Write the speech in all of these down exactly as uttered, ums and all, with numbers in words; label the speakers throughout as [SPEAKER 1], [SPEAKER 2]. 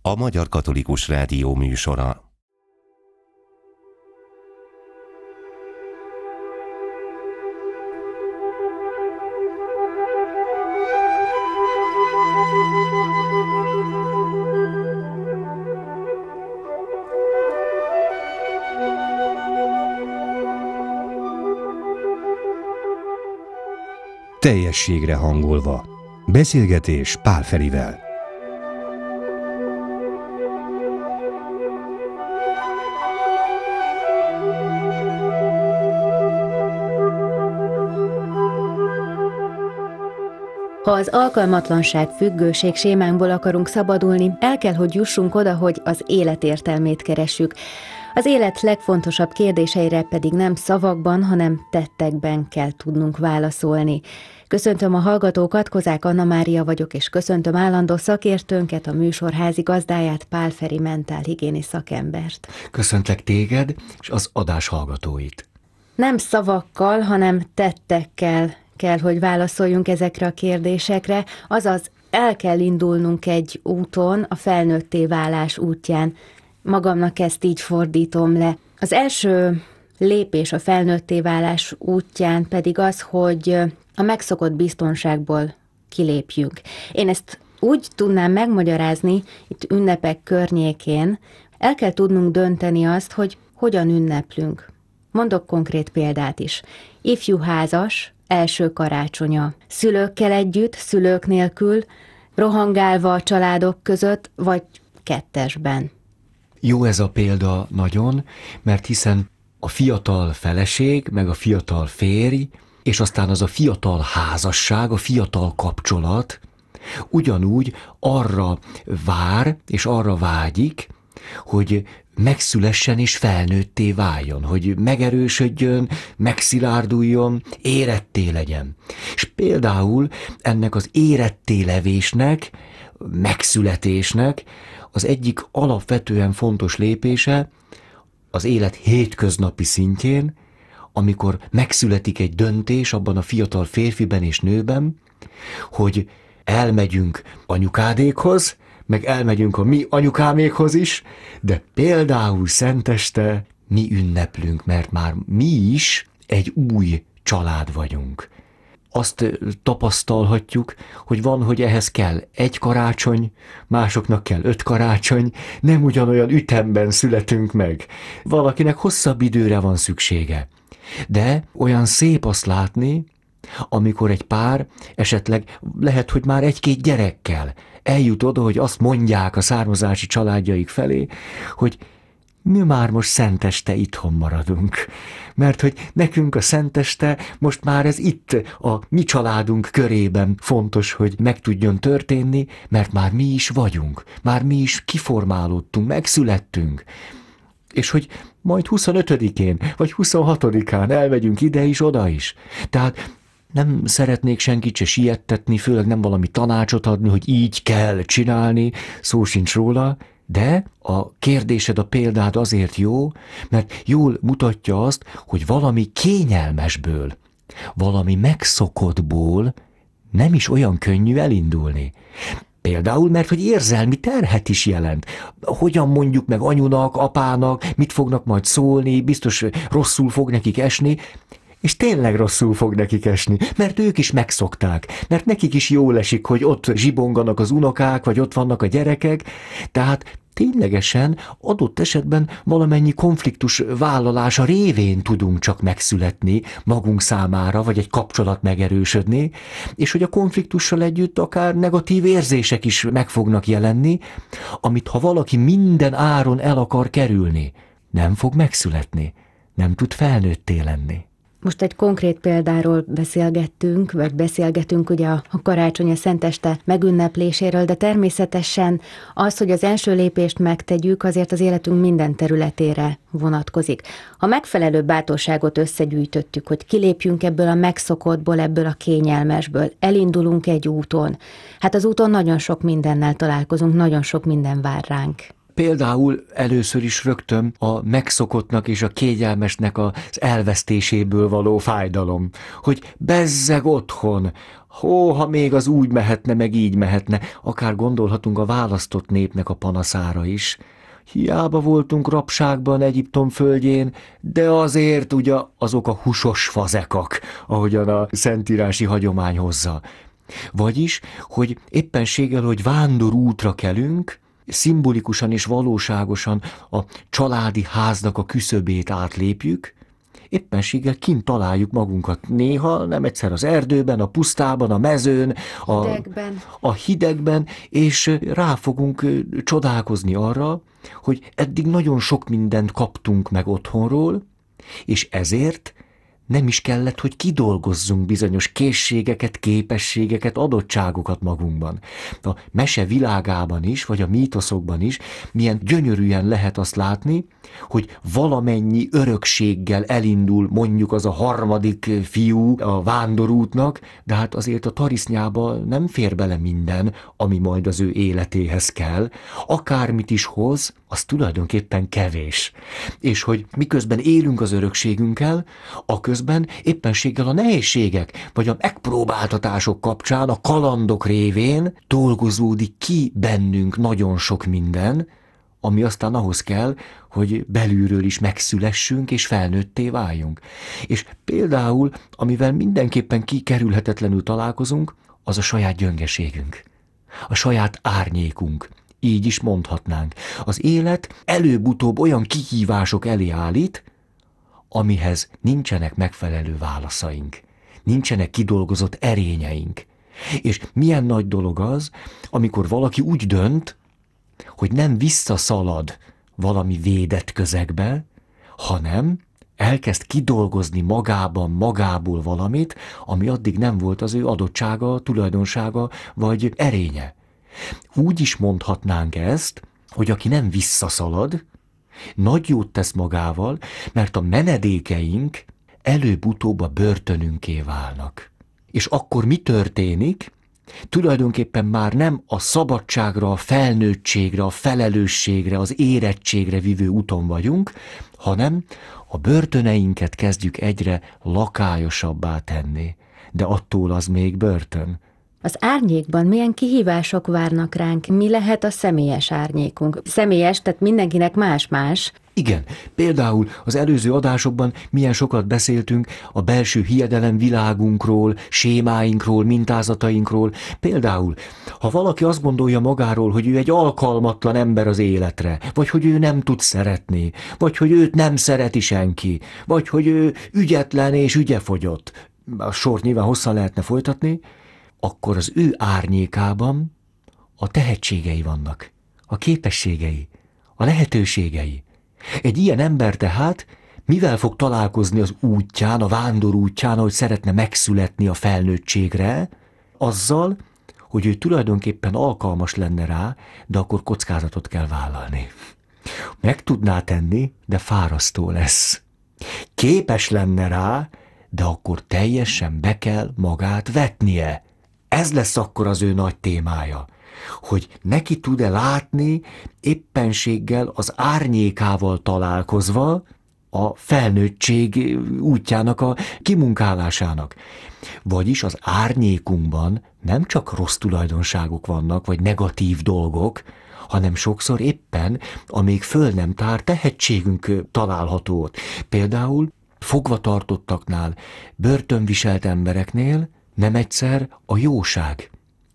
[SPEAKER 1] a Magyar Katolikus Rádió műsora.
[SPEAKER 2] Teljességre hangolva. Beszélgetés Pál Ferivel.
[SPEAKER 3] Ha az alkalmatlanság, függőség sémánkból akarunk szabadulni, el kell, hogy jussunk oda, hogy az élet értelmét keressük. Az élet legfontosabb kérdéseire pedig nem szavakban, hanem tettekben kell tudnunk válaszolni. Köszöntöm a hallgatókat, Kozák Anna Mária vagyok, és köszöntöm állandó szakértőnket, a műsor házigazdáját, Pál Feri mentálhigiéni szakembert.
[SPEAKER 4] Köszöntlek téged, és az adás hallgatóit.
[SPEAKER 3] Nem szavakkal, hanem tettekkel kell, hogy válaszoljunk ezekre a kérdésekre, azaz el kell indulnunk egy úton, a felnőtté válás útján. Magamnak ezt így fordítom le. Az első lépés a felnőtté válás útján pedig az, hogy a megszokott biztonságból kilépjünk. Én ezt úgy tudnám megmagyarázni, itt ünnepek környékén, el kell tudnunk dönteni azt, hogy hogyan ünneplünk. Mondok konkrét példát is. Ifjú házas, első karácsonya. Szülőkkel együtt, szülők nélkül, rohangálva a családok között, vagy kettesben.
[SPEAKER 4] Jó ez a példa nagyon, mert hiszen a fiatal feleség, meg a fiatal férj, és aztán az a fiatal házasság, a fiatal kapcsolat ugyanúgy arra vár, és arra vágyik, hogy megszülessen és felnőtté váljon, hogy megerősödjön, megszilárduljon, éretté legyen. És például ennek az éretté levésnek, megszületésnek az egyik alapvetően fontos lépése az élet hétköznapi szintjén, amikor megszületik egy döntés abban a fiatal férfiben és nőben, hogy elmegyünk anyukádékhoz, meg elmegyünk a mi anyukámékhoz is, de például szenteste mi ünneplünk, mert már mi is egy új család vagyunk. Azt tapasztalhatjuk, hogy van, hogy ehhez kell egy karácsony, másoknak kell öt karácsony, nem ugyanolyan ütemben születünk meg. Valakinek hosszabb időre van szüksége. De olyan szép azt látni, amikor egy pár esetleg lehet, hogy már egy-két gyerekkel eljut oda, hogy azt mondják a származási családjaik felé, hogy mi már most szenteste itthon maradunk. Mert hogy nekünk a szenteste most már ez itt a mi családunk körében fontos, hogy meg tudjon történni, mert már mi is vagyunk, már mi is kiformálódtunk, megszülettünk. És hogy majd huszonötödikén vagy huszonhatodikán elmegyünk ide is, oda is. Tehát nem szeretnék senkit se siettetni, főleg nem valami tanácsot adni, hogy így kell csinálni, szó sincs róla, de a kérdésed, a példád azért jó, mert jól mutatja azt, hogy valami kényelmesből, valami megszokottból nem is olyan könnyű elindulni. Például, mert hogy érzelmi terhet is jelent. Hogyan mondjuk meg anyunak, apának, mit fognak majd szólni, biztos rosszul fog nekik esni, és tényleg rosszul fog nekik esni, mert ők is megszokták, mert nekik is jól esik, hogy ott zsibonganak az unokák, vagy ott vannak a gyerekek, tehát ténylegesen adott esetben valamennyi konfliktus vállalása révén tudunk csak megszületni magunk számára, vagy egy kapcsolat megerősödni, és hogy a konfliktussal együtt akár negatív érzések is meg fognak jelenni, amit ha valaki minden áron el akar kerülni, nem fog megszületni, nem tud felnőtté lenni.
[SPEAKER 3] Most egy konkrét példáról beszélgettünk, vagy beszélgetünk ugye a karácsony, a szenteste megünnepléséről, de természetesen az, hogy az első lépést megtegyük, azért az életünk minden területére vonatkozik. Ha megfelelő bátorságot összegyűjtöttük, hogy kilépjünk ebből a megszokottból, ebből a kényelmesből, elindulunk egy úton, hát az úton nagyon sok mindennel találkozunk, nagyon sok minden vár ránk.
[SPEAKER 4] Például először is rögtön a megszokottnak és a kényelmesnek az elvesztéséből való fájdalom, hogy bezzeg otthon, hó, ha még az úgy mehetne, meg így mehetne, akár gondolhatunk a választott népnek a panaszára is. Hiába voltunk rabságban Egyiptom földjén, de azért ugye azok a húsos fazekak, ahogyan a szentírási hagyomány hozza. Vagyis, hogy éppenséggel, hogy vándorútra kelünk, szimbolikusan és valóságosan a családi háznak a küszöbét átlépjük, éppenséggel kint találjuk magunkat néha, nem egyszer az erdőben, a pusztában, a mezőn, a
[SPEAKER 3] hidegben,
[SPEAKER 4] a hidegben és rá fogunk csodálkozni arra, hogy eddig nagyon sok mindent kaptunk meg otthonról, és ezért nem is kellett, hogy kidolgozzunk bizonyos készségeket, képességeket, adottságokat magunkban. A mese világában is, vagy a mítoszokban is milyen gyönyörűen lehet azt látni, hogy valamennyi örökséggel elindul mondjuk az a harmadik fiú a vándorútnak, de hát azért a tarisznyába nem fér bele minden, ami majd az ő életéhez kell. Akármit is hoz, az tulajdonképpen kevés. És hogy miközben élünk az örökségünkkel, a közben éppenséggel a nehézségek, vagy a megpróbáltatások kapcsán, a kalandok révén dolgozódik ki bennünk nagyon sok minden, ami aztán ahhoz kell, hogy belülről is megszülessünk és felnőtté váljunk. És például, amivel mindenképpen kikerülhetetlenül találkozunk, az a saját gyöngeségünk, a saját árnyékunk. Így is mondhatnánk. Az élet előbb-utóbb olyan kihívások elé állít, amihez nincsenek megfelelő válaszaink, nincsenek kidolgozott erényeink. És milyen nagy dolog az, amikor valaki úgy dönt, hogy nem visszaszalad valami védett közegbe, hanem elkezd kidolgozni magában, magából valamit, ami addig nem volt az ő adottsága, tulajdonsága vagy erénye. Úgy is mondhatnánk ezt, hogy aki nem visszaszalad, nagy jót tesz magával, mert a menedékeink előbb-utóbb a börtönünké válnak. És akkor mi történik? Tulajdonképpen már nem a szabadságra, a felnőttségre, a felelősségre, az érettségre vívő úton vagyunk, hanem a börtöneinket kezdjük egyre lakályosabbá tenni. De attól az még börtön.
[SPEAKER 3] Az árnyékban milyen kihívások várnak ránk? Mi lehet a személyes árnyékunk? Személyes, tehát mindenkinek más-más.
[SPEAKER 4] Igen, például az előző adásokban milyen sokat beszéltünk a belső hiedelem világunkról, sémáinkról, mintázatainkról. Például, ha valaki azt gondolja magáról, hogy ő egy alkalmatlan ember az életre, vagy hogy ő nem tud szeretni, vagy hogy őt nem szereti senki, vagy hogy ő ügyetlen és ügyefogyott, a sort nyilván hosszan lehetne folytatni, akkor az ő árnyékában a tehetségei vannak, a képességei, a lehetőségei. Egy ilyen ember tehát mivel fog találkozni az útján, a vándor útján, ahogy szeretne megszületni a felnőttségre? Azzal, hogy ő tulajdonképpen alkalmas lenne rá, de akkor kockázatot kell vállalni. Meg tudná tenni, de fárasztó lesz. Képes lenne rá, de akkor teljesen be kell magát vetnie. Ez lesz akkor az ő nagy témája, hogy neki tud-e látni éppenséggel az árnyékával találkozva a felnőttség útjának a kimunkálásának. Vagyis az árnyékunkban nem csak rossz tulajdonságok vannak, vagy negatív dolgok, hanem sokszor éppen a még föl nem tár tehetségünk található ott. Például fogvatartottaknál, börtönviselt embereknél nem egyszer a jóság,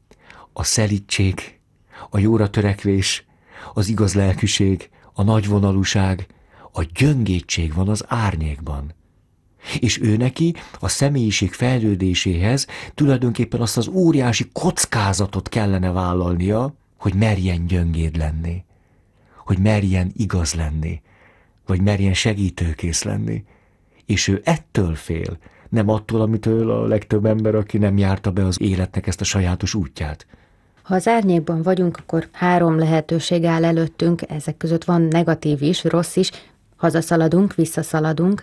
[SPEAKER 4] a szelídség, a jóra törekvés, az igaz lelkűség, a nagyvonalúság, a gyöngétség van az árnyékban. És ő neki a személyiség fejlődéséhez tulajdonképpen azt az óriási kockázatot kellene vállalnia, hogy merjen gyöngéd lenni, hogy merjen igaz lenni, vagy merjen segítőkész lenni. És ő ettől fél, nem attól, amitől a legtöbb ember, aki nem járta be az életnek ezt a sajátos útját.
[SPEAKER 3] Ha az árnyékban vagyunk, akkor három lehetőség áll előttünk, ezek között van negatív is, rossz is, hazaszaladunk, visszaszaladunk,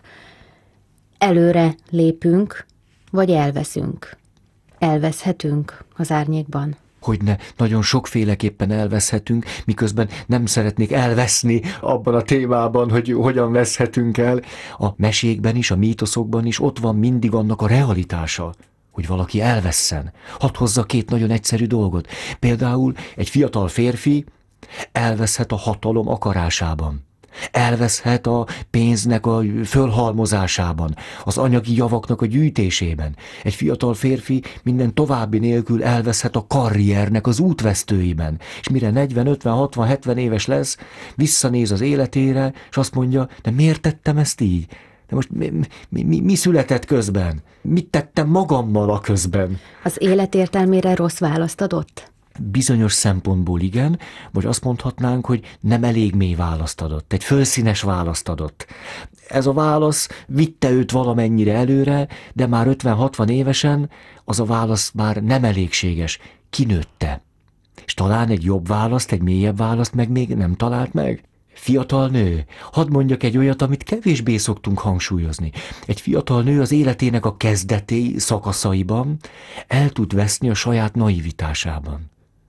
[SPEAKER 3] előre lépünk, vagy elveszünk. Elveszhetünk az árnyékban.
[SPEAKER 4] hogy ne nagyon sokféleképpen elveszhetünk, miközben nem szeretnék elveszni abban a témában, hogy hogyan veszhetünk el. A mesékben is, a mítoszokban is ott van mindig annak a realitása, hogy valaki elvesszen. Hadd hozza két nagyon egyszerű dolgot. Például egy fiatal férfi elveszhet a hatalom akarásában. Elveszhet a pénznek a fölhalmozásában, az anyagi javaknak a gyűjtésében. Egy fiatal férfi minden további nélkül elveszhet a karriernek az útvesztőiben. És mire negyven, ötven, hatvan, hetven éves lesz, visszanéz az életére, és azt mondja, de miért tettem ezt így? De most mi, mi, mi, mi született közben? Mit tettem magammal a közben?
[SPEAKER 3] Az élet értelmére rossz választ adott?
[SPEAKER 4] Bizonyos szempontból igen, vagy azt mondhatnánk, hogy nem elég mély választ adott, egy fölszínes választ adott. Ez a válasz vitte őt valamennyire előre, de már ötven-hatvan évesen az a válasz már nem elégséges, kinőtte. És talán egy jobb választ, egy mélyebb választ meg még nem talált meg. Fiatal nő, hadd mondjak egy olyat, amit kevésbé szoktunk hangsúlyozni. Egy fiatal nő az életének a kezdeti szakaszaiban el tud veszni a saját naivitásában.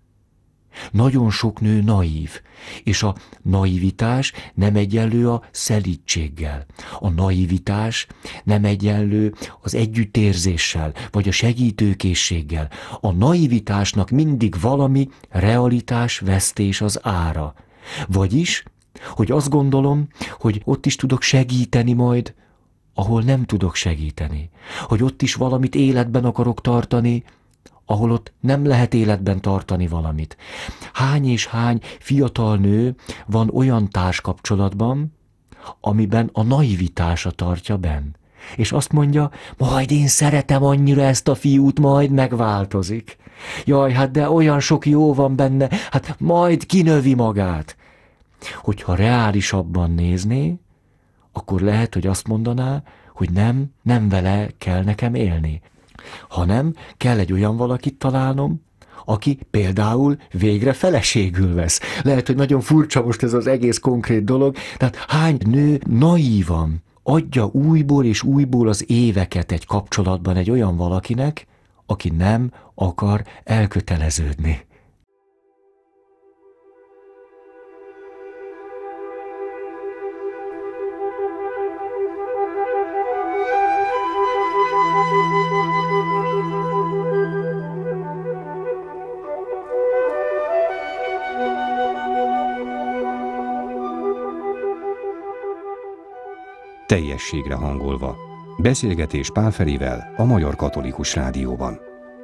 [SPEAKER 4] Nagyon sok nő naív, és a naivitás nem egyenlő a szelídséggel. A naivitás nem egyenlő az együttérzéssel, vagy a segítőkészséggel. A naivitásnak mindig valami realitás vesztés az ára. Vagyis, hogy azt gondolom, hogy ott is tudok segíteni majd, ahol nem tudok segíteni. Hogy ott is valamit életben akarok tartani, ahol ott nem lehet életben tartani valamit. Hány és hány fiatal nő van olyan társkapcsolatban, amiben a naivitása tartja benn. És azt mondja, majd én szeretem annyira ezt a fiút, majd megváltozik. Jaj, hát de olyan sok jó van benne, hát majd kinövi magát. Hogyha reálisabban nézné, akkor lehet, hogy azt mondaná, hogy nem, nem vele kell nekem élni, hanem kell egy olyan valakit találnom, aki például végre feleségül vesz. Lehet, hogy nagyon furcsa most ez az egész konkrét dolog, tehát hány nő naívan adja újból és újból az éveket egy kapcsolatban egy olyan valakinek, aki nem akar elköteleződni.
[SPEAKER 2] Teljességre hangolva. Beszélgetés Pál Ferivel a Magyar Katolikus Rádióban.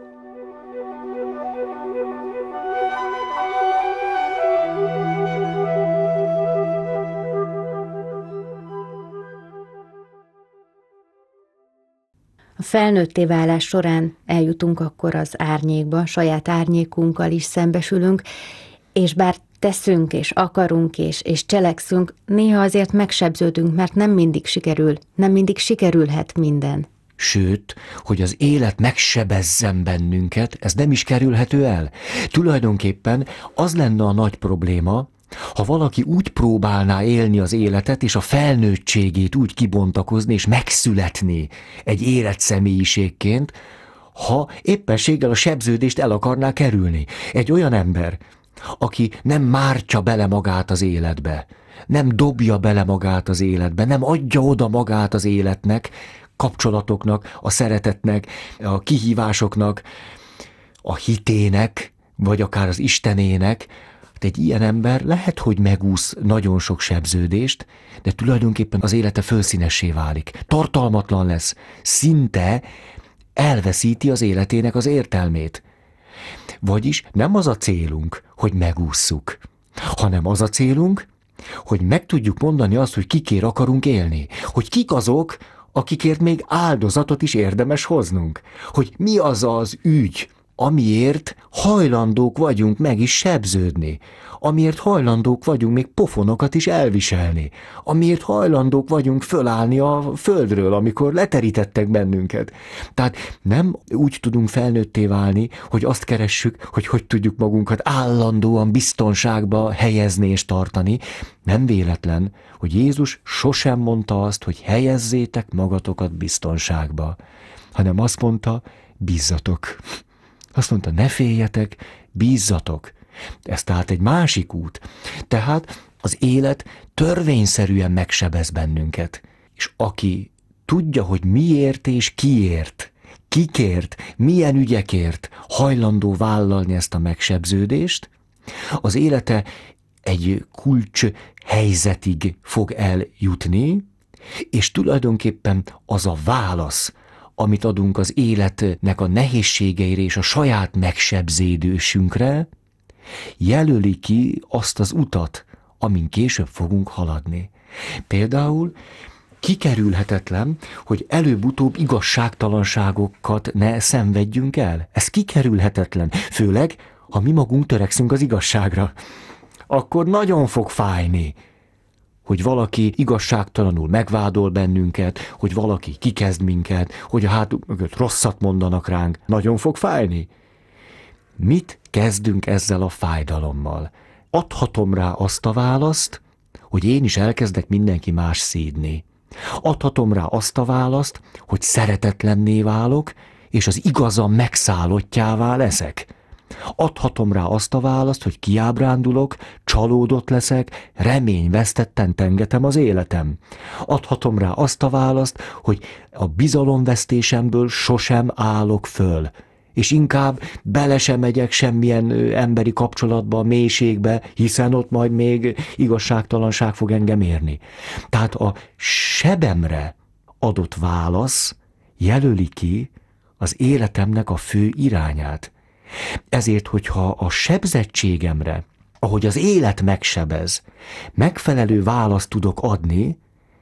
[SPEAKER 3] A felnőtté válás során eljutunk akkor az árnyékba, saját árnyékunkkal is szembesülünk, és bár teszünk, és akarunk, és, és cselekszünk, néha azért megsebződünk, mert nem mindig sikerül, nem mindig sikerülhet minden.
[SPEAKER 4] Sőt, hogy az élet megsebezzen bennünket, ez nem is kerülhető el. Tulajdonképpen az lenne a nagy probléma, ha valaki úgy próbálná élni az életet, és a felnőttségét úgy kibontakozni, és megszületni egy életszemélyiségként, ha éppenséggel a sebződést el akarná kerülni. Egy olyan ember, aki nem mártja bele magát az életbe, nem dobja bele magát az életbe, nem adja oda magát az életnek, kapcsolatoknak, a szeretetnek, a kihívásoknak, a hitének, vagy akár az Istenének. Egy ilyen ember lehet, hogy megúsz nagyon sok sebződést, de tulajdonképpen az élete fölszínessé válik. Tartalmatlan lesz, szinte elveszíti az életének az értelmét. Vagyis nem az a célunk, hogy megússzuk, hanem az a célunk, hogy meg tudjuk mondani azt, hogy kikért akarunk élni, hogy kik azok, akikért még áldozatot is érdemes hoznunk, hogy mi az az ügy, amiért hajlandók vagyunk meg is sebződni, amiért hajlandók vagyunk még pofonokat is elviselni, amiért hajlandók vagyunk fölállni a földről, amikor leterítettek bennünket. Tehát nem úgy tudunk felnőtté válni, hogy azt keressük, hogy hogy tudjuk magunkat állandóan biztonságba helyezni és tartani. Nem véletlen, hogy Jézus sosem mondta azt, hogy helyezzétek magatokat biztonságba, hanem azt mondta, bízzatok. Azt mondta, ne féljetek, bízzatok. Ez tehát egy másik út. Tehát az élet törvényszerűen megsebez bennünket. És aki tudja, hogy miért és kiért, kikért, milyen ügyekért hajlandó vállalni ezt a megsebződést, az élete egy kulcs helyzetig fog eljutni, és tulajdonképpen az a válasz, amit adunk az életnek a nehézségeire és a saját megsebződésünkre, jelöli ki azt az utat, amin később fogunk haladni. Például kikerülhetetlen, hogy előbb-utóbb igazságtalanságokat ne szenvedjünk el. Ez kikerülhetetlen, főleg, ha mi magunk törekszünk az igazságra. Akkor nagyon fog fájni, hogy valaki igazságtalanul megvádol bennünket, hogy valaki kikezd minket, hogy a hátunk mögött rosszat mondanak ránk. Nagyon fog fájni. Mit kezdünk ezzel a fájdalommal? Adhatom rá azt a választ, hogy én is elkezdek mindenki más szídni. Adhatom rá azt a választ, hogy szeretetlenné válok, és az igazam megszállottjává leszek. Adhatom rá azt a választ, hogy kiábrándulok, csalódott leszek, reményvesztetten tengetem az életem. Adhatom rá azt a választ, hogy a bizalomvesztésemből sosem állok föl, és inkább bele sem megyek semmilyen emberi kapcsolatba, a mélységbe, hiszen ott majd még igazságtalanság fog engem érni. Tehát a sebemre adott válasz jelöli ki az életemnek a fő irányát. Ezért, hogyha a sebzettségemre, ahogy az élet megsebez, megfelelő választ tudok adni,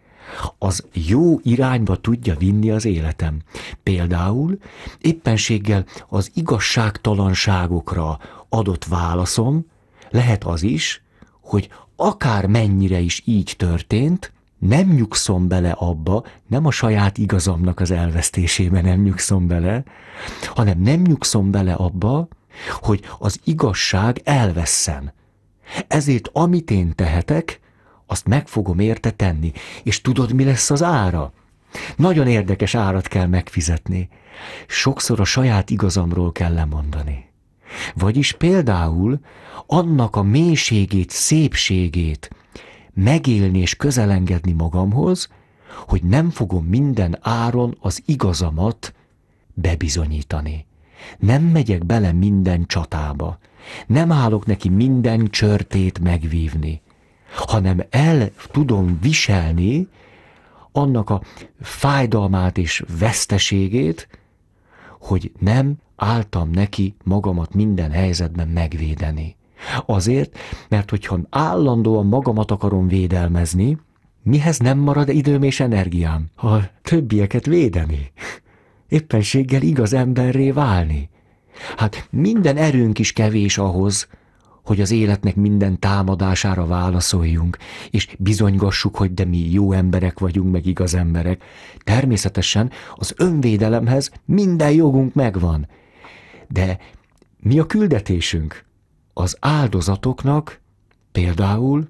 [SPEAKER 4] az jó irányba tudja vinni az életem. Például éppenséggel az igazságtalanságokra adott válaszom lehet az is, hogy akár mennyire is így történt, nem nyugszom bele abba, nem a saját igazamnak az elvesztésébe nem nyugszom bele, hanem nem nyugszom bele abba, hogy az igazság elvesszen. Ezért amit én tehetek, azt meg fogom érte tenni. És tudod, mi lesz az ára? Nagyon érdekes árat kell megfizetni. Sokszor a saját igazamról kell lemondani. Vagyis például annak a mélységét, szépségét megélni és közelengedni magamhoz, hogy nem fogom minden áron az igazamat bebizonyítani. Nem megyek bele minden csatába. Nem állok neki minden csörtét megvívni, hanem el tudom viselni annak a fájdalmát és veszteségét, hogy nem álltam neki magamat minden helyzetben megvédeni. Azért, mert hogyha állandóan magamat akarom védelmezni, mihez nem marad időm és energiám? A többieket védeni. Éppenséggel igaz emberré válni. Hát minden erőnk is kevés ahhoz, hogy az életnek minden támadására válaszoljunk, és bizonygassuk, hogy de mi jó emberek vagyunk, meg igaz emberek. Természetesen az önvédelemhez minden jogunk megvan. De mi a küldetésünk? Az áldozatoknak például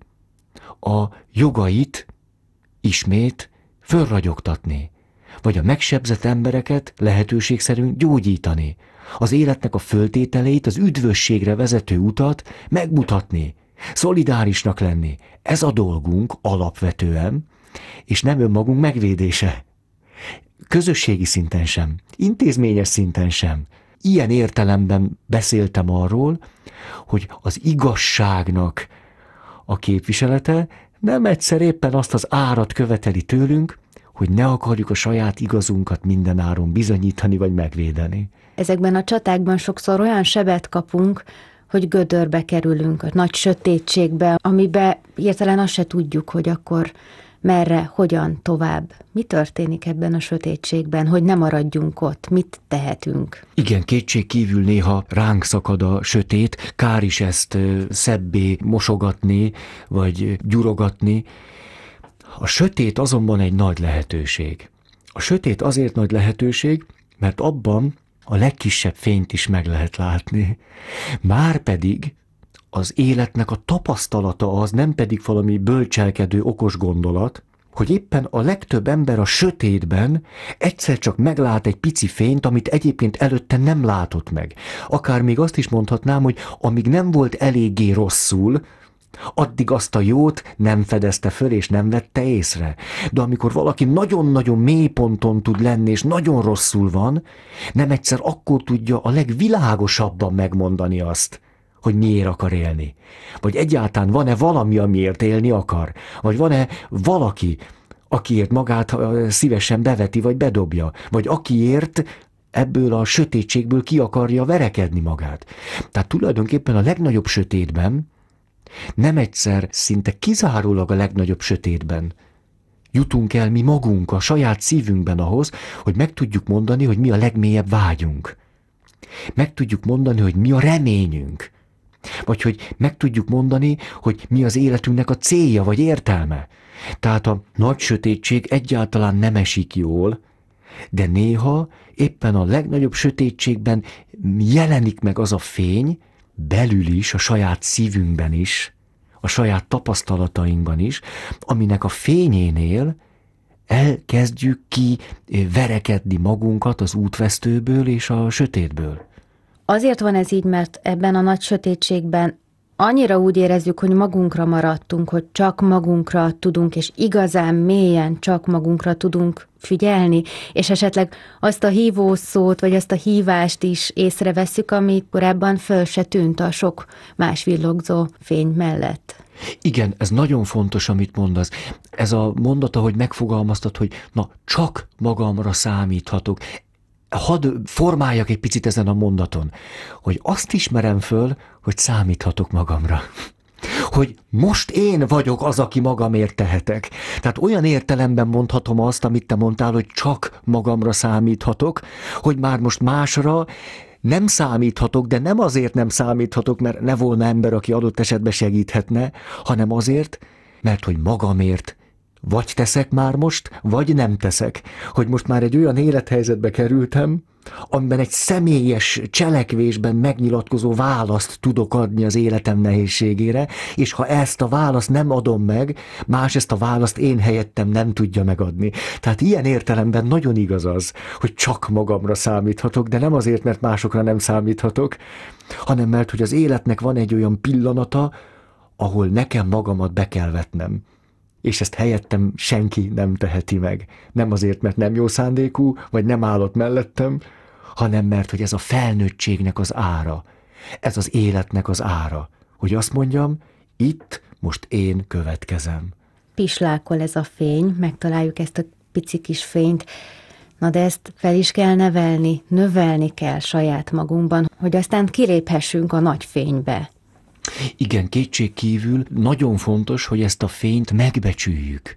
[SPEAKER 4] a jogait ismét fölragyogtatni, vagy a megsebzett embereket lehetőség szerint gyógyítani, az életnek a föltételeit, az üdvösségre vezető utat megmutatni, szolidárisnak lenni. Ez a dolgunk alapvetően, és nem önmagunk megvédése. Közösségi szinten sem, intézményes szinten sem. Ilyen értelemben beszéltem arról, hogy az igazságnak a képviselete nem egyszer éppen azt az árat követeli tőlünk, hogy ne akarjuk a saját igazunkat mindenáron bizonyítani vagy megvédeni.
[SPEAKER 3] Ezekben a csatákban sokszor olyan sebet kapunk, hogy gödörbe kerülünk, a nagy sötétségbe, amibe hirtelen azt se tudjuk, hogy akkor merre, hogyan tovább. Mi történik ebben a sötétségben, hogy ne maradjunk ott, mit tehetünk?
[SPEAKER 4] Igen, kétség kívül néha ránk szakad a sötét, kár is ezt szebbé mosogatni, vagy gyurogatni. A sötét azonban egy nagy lehetőség. A sötét azért nagy lehetőség, mert abban a legkisebb fényt is meg lehet látni. Márpedig az életnek a tapasztalata az, nem pedig valami bölcselkedő, okos gondolat, hogy éppen a legtöbb ember a sötétben egyszer csak meglát egy pici fényt, amit egyébként előtte nem látott meg. Akár még azt is mondhatnám, hogy amíg nem volt eléggé rosszul, addig azt a jót nem fedezte föl, és nem vette észre. De amikor valaki nagyon-nagyon mély ponton tud lenni, és nagyon rosszul van, nem egyszer akkor tudja a legvilágosabban megmondani azt, hogy miért akar élni. Vagy egyáltalán van-e valami, amiért élni akar? Vagy van-e valaki, akiért magát szívesen beveti, vagy bedobja? Vagy akiért ebből a sötétségből ki akarja verekedni magát? Tehát tulajdonképpen a legnagyobb sötétben, nem egyszer, szinte kizárólag a legnagyobb sötétben jutunk el mi magunk a saját szívünkben ahhoz, hogy meg tudjuk mondani, hogy mi a legmélyebb vágyunk. Meg tudjuk mondani, hogy mi a reményünk. Vagy hogy meg tudjuk mondani, hogy mi az életünknek a célja vagy értelme. Tehát a nagy sötétség egyáltalán nem esik jól, de néha éppen a legnagyobb sötétségben jelenik meg az a fény, belül is, a saját szívünkben is, a saját tapasztalatainkban is, aminek a fényénél elkezdjük ki verekedni magunkat az útvesztőből és a sötétből.
[SPEAKER 3] Azért van ez így, mert ebben a nagy sötétségben annyira úgy érezzük, hogy magunkra maradtunk, hogy csak magunkra tudunk, és igazán mélyen csak magunkra tudunk figyelni, és esetleg azt a hívószót, vagy azt a hívást is észrevesszük, ami korábban föl se tűnt a sok más villogzó fény mellett.
[SPEAKER 4] Igen, ez nagyon fontos, amit mondasz. Ez a mondat, ahogy megfogalmaztad, hogy na, csak magamra számíthatok. Hadd formáljak egy picit ezen a mondaton, hogy azt ismerem föl, hogy számíthatok magamra. Hogy most én vagyok az, aki magamért tehetek. Tehát olyan értelemben mondhatom azt, amit te mondtál, hogy csak magamra számíthatok, hogy már most másra nem számíthatok, de nem azért nem számíthatok, mert ne volna ember, aki adott esetben segíthetne, hanem azért, mert hogy magamért vagy teszek már most, vagy nem teszek. Hogy most már egy olyan élethelyzetbe kerültem, amiben egy személyes cselekvésben megnyilatkozó választ tudok adni az életem nehézségére, és ha ezt a választ nem adom meg, más ezt a választ én helyettem nem tudja megadni. Tehát ilyen értelemben nagyon igaz az, hogy csak magamra számíthatok, de nem azért, mert másokra nem számíthatok, hanem mert hogy az életnek van egy olyan pillanata, ahol nekem magamat be kell vetnem. És ezt helyettem senki nem teheti meg. Nem azért, mert nem jó szándékú, vagy nem állott mellettem, hanem mert, hogy ez a felnőttségnek az ára. Ez az életnek az ára. Hogy azt mondjam, itt most én következem.
[SPEAKER 3] Pislákol ez a fény, megtaláljuk ezt a pici kis fényt. Na de ezt fel is kell nevelni, növelni kell saját magunkban, hogy aztán kiléphessünk a nagy fénybe.
[SPEAKER 4] Igen, kétség kívül nagyon fontos, hogy ezt a fényt megbecsüljük.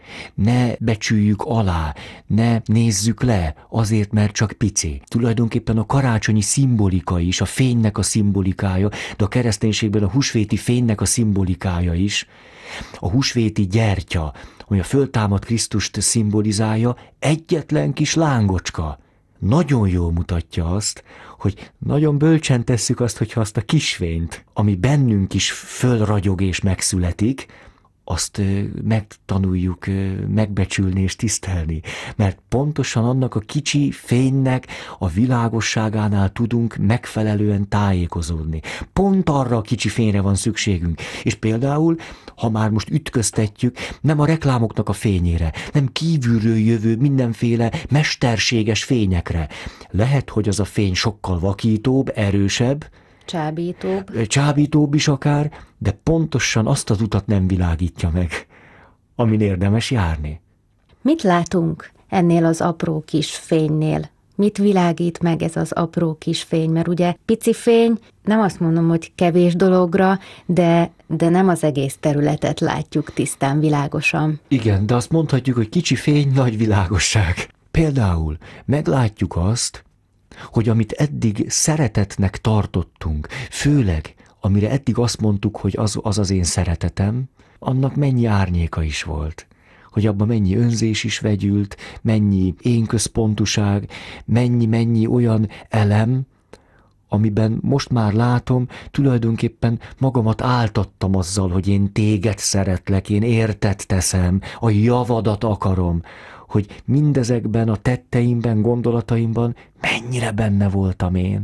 [SPEAKER 4] Ne becsüljük alá, ne nézzük le, azért, mert csak pici. Tulajdonképpen a karácsonyi szimbolika is, a fénynek a szimbolikája, de a kereszténységben a húsvéti fénynek a szimbolikája is. A húsvéti gyertya, ami a föltámadt Krisztust szimbolizálja, egyetlen kis lángocska. Nagyon jól mutatja azt, hogy nagyon bölcsen tesszük azt, hogyha azt a kisfényt, ami bennünk is fölragyog és megszületik, azt megtanuljuk megbecsülni és tisztelni. Mert pontosan annak a kicsi fénynek a világosságánál tudunk megfelelően tájékozódni. Pont arra a kicsi fényre van szükségünk. És például, ha már most ütköztetjük, nem a reklámoknak a fényére, nem kívülről jövő mindenféle mesterséges fényekre. Lehet, hogy az a fény sokkal vakítóbb, erősebb,
[SPEAKER 3] Csábítóbb.
[SPEAKER 4] Csábítóbb is akár, de pontosan azt az utat nem világítja meg, amin érdemes járni.
[SPEAKER 3] Mit látunk ennél az apró kis fénynél? Mit világít meg ez az apró kis fény? Mert ugye pici fény, nem azt mondom, hogy kevés dologra, de, de nem az egész területet látjuk tisztán, világosan.
[SPEAKER 4] Igen, de azt mondhatjuk, hogy kicsi fény, nagy világosság. Például meglátjuk azt, hogy amit eddig szeretetnek tartottunk, főleg, amire eddig azt mondtuk, hogy az az, az én szeretetem, annak mennyi árnyéka is volt. Hogy abban mennyi önzés is vegyült, mennyi énközpontúság, mennyi-mennyi olyan elem, amiben most már látom, tulajdonképpen magamat áltattam azzal, hogy én téged szeretlek, én érted teszem, a javadat akarom, hogy mindezekben a tetteimben, gondolataimban mennyire benne voltam én.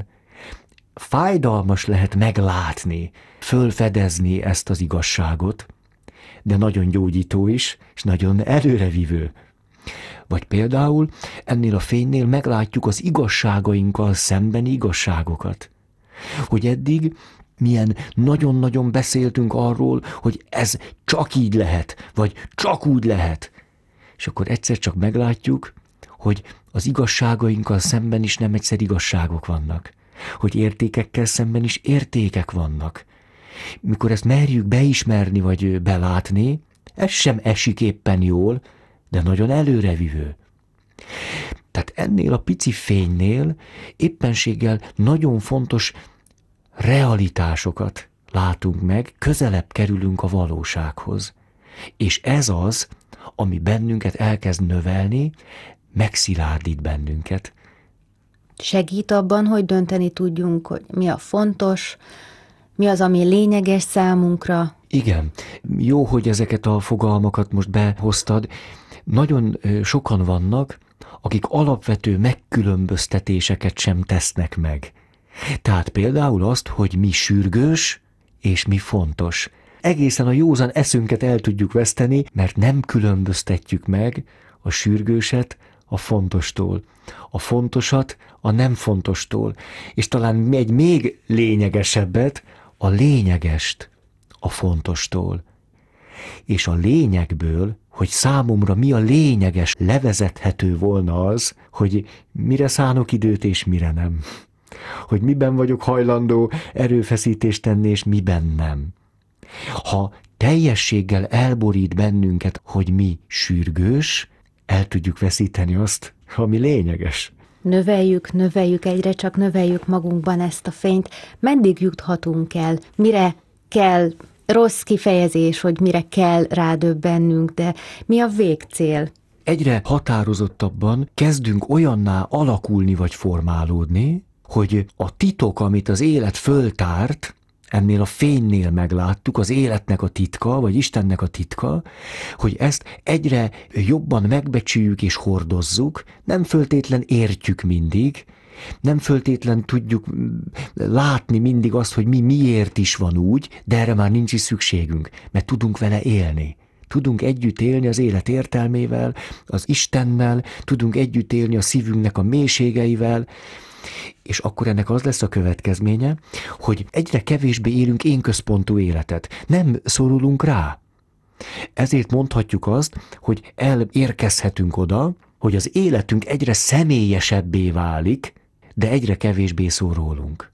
[SPEAKER 4] Fájdalmas lehet meglátni, fölfedezni ezt az igazságot, de nagyon gyógyító is, és nagyon előrevívő. Vagy például ennél a fénynél meglátjuk az igazságainkkal szembeni igazságokat. Hogy eddig milyen nagyon-nagyon beszéltünk arról, hogy ez csak így lehet, vagy csak úgy lehet. És akkor egyszer csak meglátjuk, hogy az igazságainkkal szemben is nem egyszer igazságok vannak. Hogy értékekkel szemben is értékek vannak. Mikor ezt merjük beismerni vagy belátni, ez sem esik éppen jól, de nagyon előrevívő. Tehát ennél a pici fénynél éppenséggel nagyon fontos realitásokat látunk meg, közelebb kerülünk a valósághoz. És ez az, ami bennünket elkezd növelni, megszilárdít bennünket.
[SPEAKER 3] Segít abban, hogy dönteni tudjunk, hogy mi a fontos, mi az, ami lényeges számunkra.
[SPEAKER 4] Igen, jó, hogy ezeket a fogalmakat most behoztad. Nagyon sokan vannak, akik alapvető megkülönböztetéseket sem tesznek meg. Tehát például azt, hogy mi sürgős és mi fontos. Egészen a józan eszünket el tudjuk veszteni, mert nem különböztetjük meg a sürgőset a fontostól, a fontosat a nem fontostól, és talán egy még lényegesebbet, a lényegest a fontostól. És a lényegből, hogy számomra mi a lényeges, levezethető volna az, hogy mire szánok időt és mire nem. Hogy miben vagyok hajlandó erőfeszítést tenni, és miben nem. Ha teljességgel elborít bennünket, hogy mi sürgős, el tudjuk veszíteni azt, ami lényeges.
[SPEAKER 3] Növeljük, növeljük, egyre csak növeljük magunkban ezt a fényt. Meddig juthatunk el? Mire kell, rossz kifejezés, hogy mire kell rádöbbennünk, de mi a végcél?
[SPEAKER 4] Egyre határozottabban kezdünk olyanná alakulni vagy formálódni, hogy a titok, amit az élet föltárt, ennél a fénynél megláttuk, az életnek a titka, vagy Istennek a titka, hogy ezt egyre jobban megbecsüljük és hordozzuk, nem föltétlen értjük mindig, nem föltétlen tudjuk látni mindig azt, hogy mi miért is van úgy, de erre már nincs is szükségünk, mert tudunk vele élni. Tudunk együtt élni az élet értelmével, az Istennel, tudunk együtt élni a szívünknek a mélységeivel, és akkor ennek az lesz a következménye, hogy egyre kevésbé élünk énközpontú életet. Nem szorulunk rá. Ezért mondhatjuk azt, hogy elérkezhetünk oda, hogy az életünk egyre személyesebbé válik, de egyre kevésbé szól rólunk.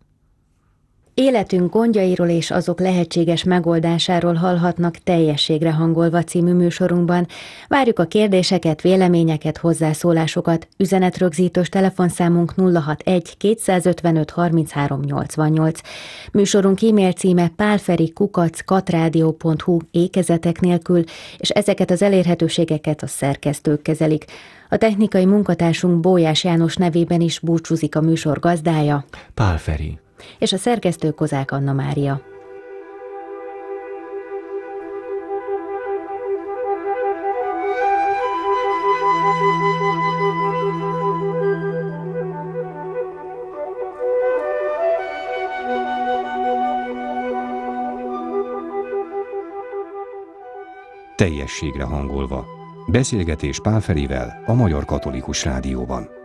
[SPEAKER 3] Életünk gondjairól és azok lehetséges megoldásáról hallhatnak Teljességre hangolva című műsorunkban. Várjuk a kérdéseket, véleményeket, hozzászólásokat. Üzenetrögzítős telefonszámunk nulla hatvanegy kétszázötvenöt harminchárom nyolcvannyolc. Műsorunk e-mail címe pálferi kukac katrádió pont hu ékezetek nélkül, és ezeket az elérhetőségeket a szerkesztők kezelik. A technikai munkatársunk Bójás János nevében is búcsúzik a műsor gazdája,
[SPEAKER 4] Pál Feri.
[SPEAKER 3] És a szerkesztő Kozák Anna Mária.
[SPEAKER 2] Teljességre hangolva. Beszélgetés Pál Ferivel a Magyar Katolikus Rádióban.